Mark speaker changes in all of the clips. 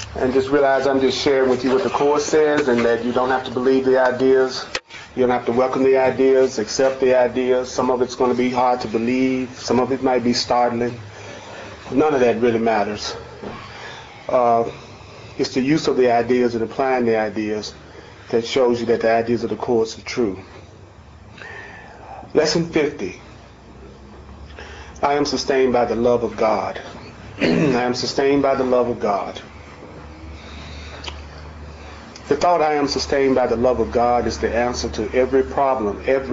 Speaker 1: And just realize I'm just sharing with you what the Course says, and that you don't have to believe the ideas. You don't have to welcome the ideas, accept the ideas. Some of it's going to be hard to believe. Some of it might be startling. None of that really matters. It's the use of the ideas and applying the ideas that shows you that the ideas of the Course are true. Lesson 50. I am sustained by the love of God. I am sustained by the love of God. The thought I am sustained by the love of God is the answer to every problem that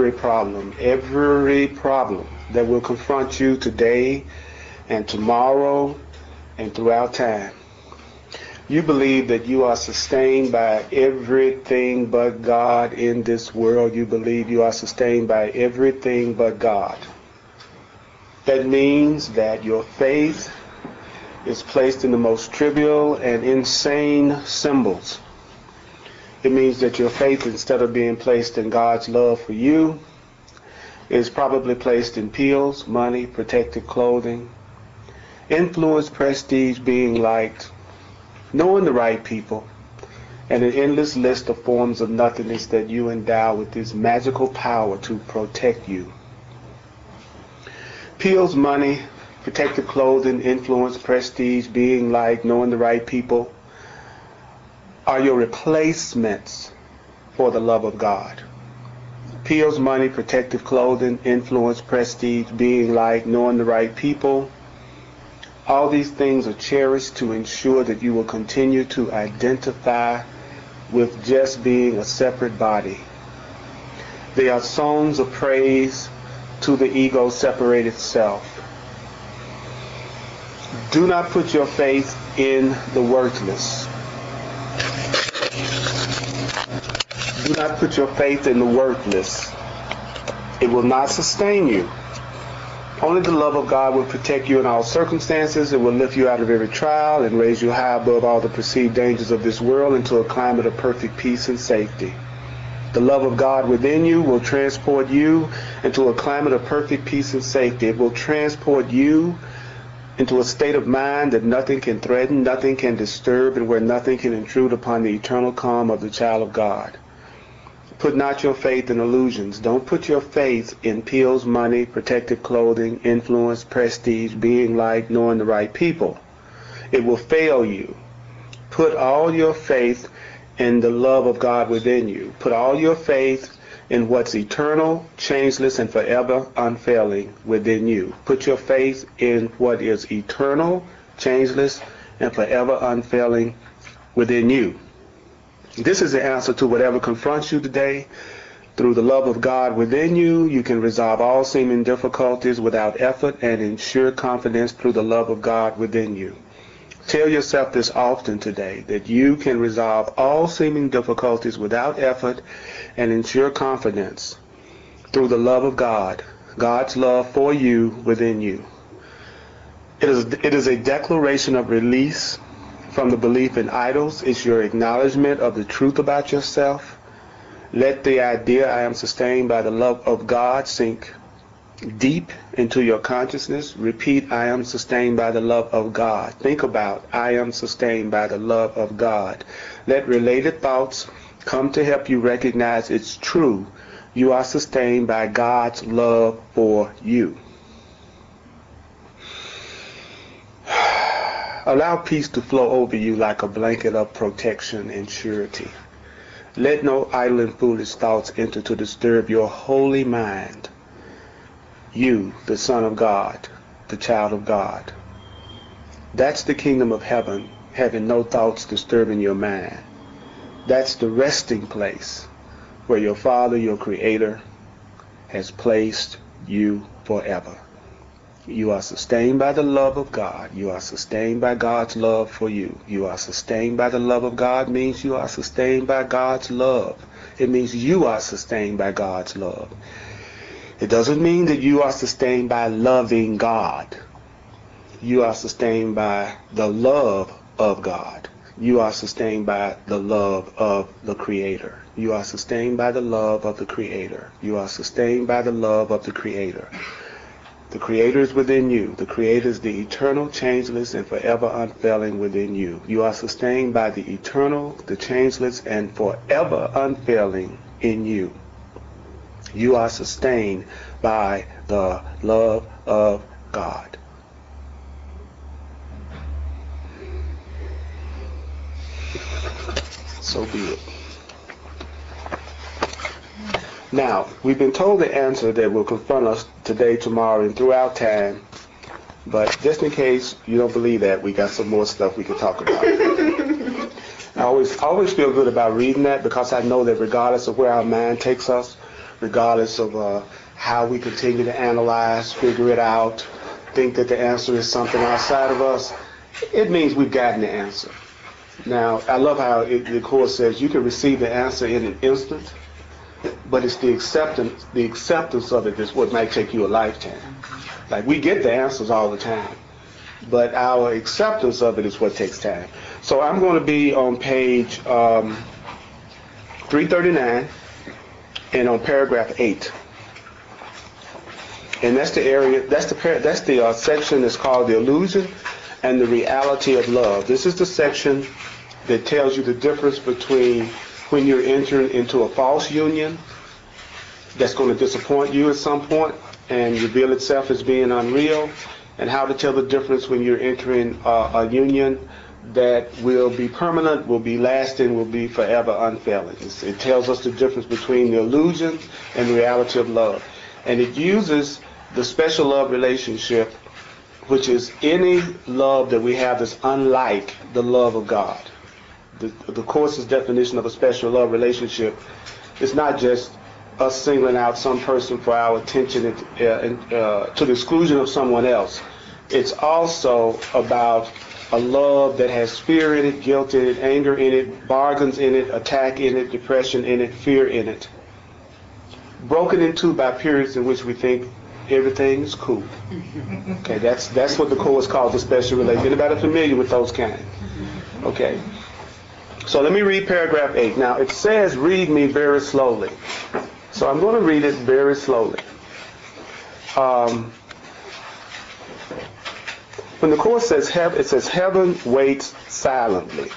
Speaker 1: will confront you today and tomorrow and throughout time. You believe that you are sustained by everything but God in this world. You believe you are sustained by everything but God. That means that your faith is placed in the most trivial and insane symbols. It means that your faith, instead of being placed in God's love for you, is probably placed in pills, money, protective clothing, influence, prestige, being liked, knowing the right people, and an endless list of forms of nothingness that you endow with this magical power to protect you. Pills, money, protective clothing, influence, prestige, being liked, knowing the right people are your replacements for the love of God. Pills, money, protective clothing, influence, prestige, being liked, knowing the right people, all these things are cherished to ensure that you will continue to identify with just being a separate body. They are songs of praise to the ego-separated self. Do not put your faith in the worthless. Do not put your faith in the worthless. It will not sustain you. Only the love of God will protect you in all circumstances. It will lift you out of every trial and raise you high above all the perceived dangers of this world into a climate of perfect peace and safety. The love of God within you will transport you into a climate of perfect peace and safety. It will transport you into a state of mind that nothing can threaten, nothing can disturb, and where nothing can intrude upon the eternal calm of the child of God. Put not your faith in illusions. Don't put your faith in pills, money, protective clothing, influence, prestige, being liked, knowing the right people. It will fail you. Put all your faith in the love of God within you. Put all your faith in what's eternal, changeless, and forever unfailing within you. Put your faith in what is eternal, changeless, and forever unfailing within you. This is the answer to whatever confronts you today. Through the love of God within you, you can resolve all seeming difficulties without effort and ensure confidence through the love of God within you. Tell yourself this often today, that you can resolve all seeming difficulties without effort and ensure confidence through the love of God, God's love for you within you. It is a declaration of release from the belief in idols. It's your acknowledgement of the truth about yourself. Let the idea, I am sustained by the love of God, sink deep into your consciousness. Repeat, I am sustained by the love of God. Think about, I am sustained by the love of God. Let related thoughts come to help you recognize it's true. You are sustained by God's love for you. Allow peace to flow over you like a blanket of protection and surety. Let no idle and foolish thoughts enter to disturb your holy mind. You, the Son of God, the child of God. That's the kingdom of heaven, having no thoughts disturbing your mind. That's the resting place where your Father, your Creator, has placed you forever. You are sustained by the love of God. You are sustained by God's love for you. You are sustained by the love of God means you are sustained by God's love. It means you are sustained by God's love. It doesn't mean that you are sustained by loving God. You are sustained by the love of God. You are sustained by the love of the Creator. You are sustained by the love of the Creator. You are sustained by the love of the Creator. The Creator is within you. The Creator is the eternal, changeless, and forever unfailing within you. You are sustained by the eternal, the changeless, and forever unfailing in you. You are sustained by the love of God. So be it. Now, we've been told the answer that will confront us today, tomorrow, and throughout time. But just in case you don't believe that, we got some more stuff we can talk about. I always feel good about reading that, because I know that regardless of where our mind takes us, regardless of how we continue to analyze, figure it out, think that the answer is something outside of us, it means we've gotten the answer. Now, I love how the Course says you can receive the answer in an instant, but it's the acceptance of it that's what might take you a lifetime. Like, we get the answers all the time, but our acceptance of it is what takes time. So I'm going to be on page 339 and on paragraph 8. And that's the area, that's the section that's called the illusion and the reality of love. This is the section that tells you the difference between when you're entering into a false union that's going to disappoint you at some point and reveal itself as being unreal, and how to tell the difference when you're entering a union that will be permanent, will be lasting, will be forever unfailing. It tells us the difference between the illusion and the reality of love. And it uses the special love relationship, which is any love that we have that's unlike the love of God. The Course's definition of a special love relationship is not just us singling out some person for our attention to the exclusion of someone else. It's also about a love that has fear in it, guilt in it, anger in it, bargains in it, attack in it, depression in it, fear in it. Broken into by periods in which we think everything is cool. Okay, that's what the Course calls a special relationship. Anybody familiar with those kind? Okay. So let me read paragraph 8. Now, it says, read me very slowly. So I'm going to read it very slowly. When the Course says heaven, it says, heaven waits silently,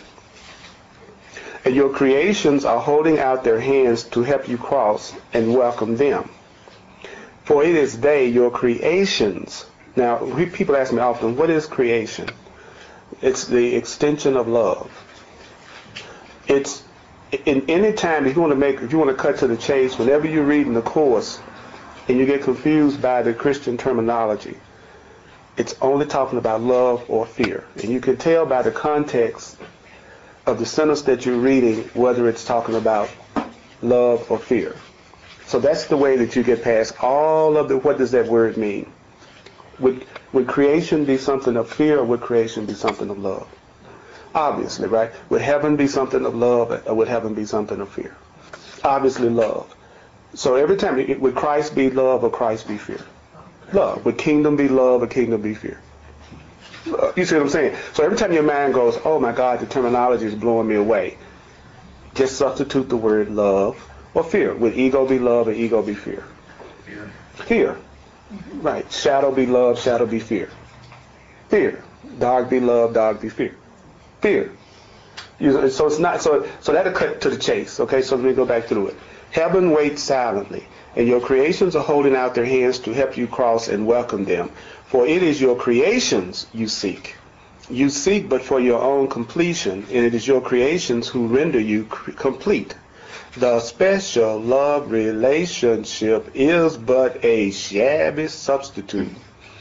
Speaker 1: and your creations are holding out their hands to help you cross and welcome them. For it is they, your creations. Now, people ask me often, what is creation? It's the extension of love. It's in any time, if you want to cut to the chase, whenever you're reading the Course and you get confused by the Christian terminology, it's only talking about love or fear. And you can tell by the context of the sentence that you're reading whether it's talking about love or fear. So that's the way that you get past all of what does that word mean? Would creation be something of fear, or would creation be something of love? Obviously, right? Would heaven be something of love, or would heaven be something of fear? Obviously, love. So every time, would Christ be love or Christ be fear? Love. Would kingdom be love or kingdom be fear? You see what I'm saying? So every time your mind goes, oh my God, the terminology is blowing me away, just substitute the word love or fear. Would ego be love or ego be fear? Fear. Fear. Right. Shadow be love, shadow be fear. Fear. Dog be love, dog be fear. Fear. So it's not so that'll cut to the chase. Okay, so let me go back through it. Heaven waits silently, and your creations are holding out their hands to help you cross and welcome them. For it is your creations you seek. You seek but for your own completion, and it is your creations who render you complete. The special love relationship is but a shabby substitute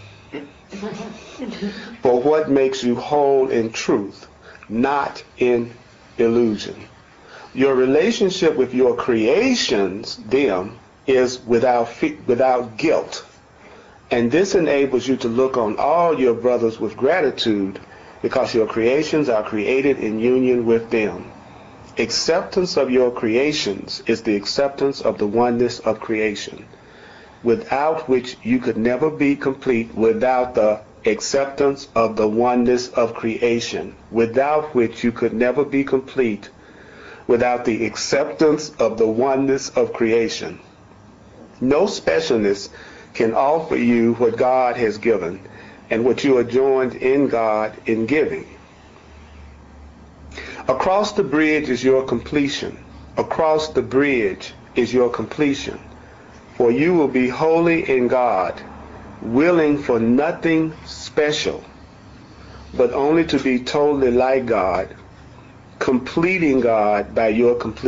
Speaker 1: for what makes you whole in truth, not in illusion. Your relationship with your creations, them, is without guilt. And this enables you to look on all your brothers with gratitude, because your creations are created in union with them. Acceptance of your creations is the acceptance of the oneness of creation, without which you could never be complete. Without the acceptance of the oneness of creation, without which you could never be complete. Without the acceptance of the oneness of creation. No specialness can offer you what God has given and what you are joined in God in giving. Across the bridge is your completion. Across the bridge is your completion. For you will be holy in God, willing for nothing special, but only to be totally like God, completing God by your completion.